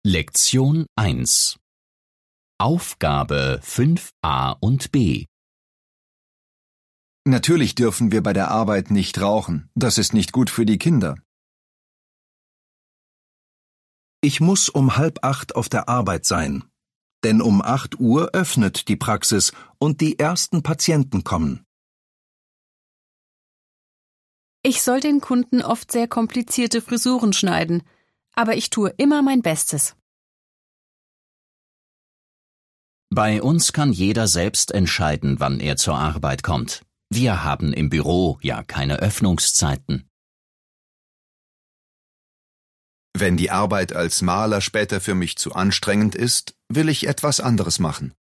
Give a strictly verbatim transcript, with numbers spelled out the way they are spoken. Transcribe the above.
Lektion eins. Aufgabe fünf a und b. Natürlich dürfen wir bei der Arbeit nicht rauchen. Das ist nicht gut für die Kinder. Ich muss um halb acht auf der Arbeit sein. Denn um acht Uhr öffnet die Praxis und die ersten Patienten kommen. Ich soll den Kunden oft sehr komplizierte Frisuren schneiden, aber ich tue immer mein Bestes. Bei uns kann jeder selbst entscheiden, wann er zur Arbeit kommt. Wir haben im Büro ja keine Öffnungszeiten. Wenn die Arbeit als Maler später für mich zu anstrengend ist, will ich etwas anderes machen.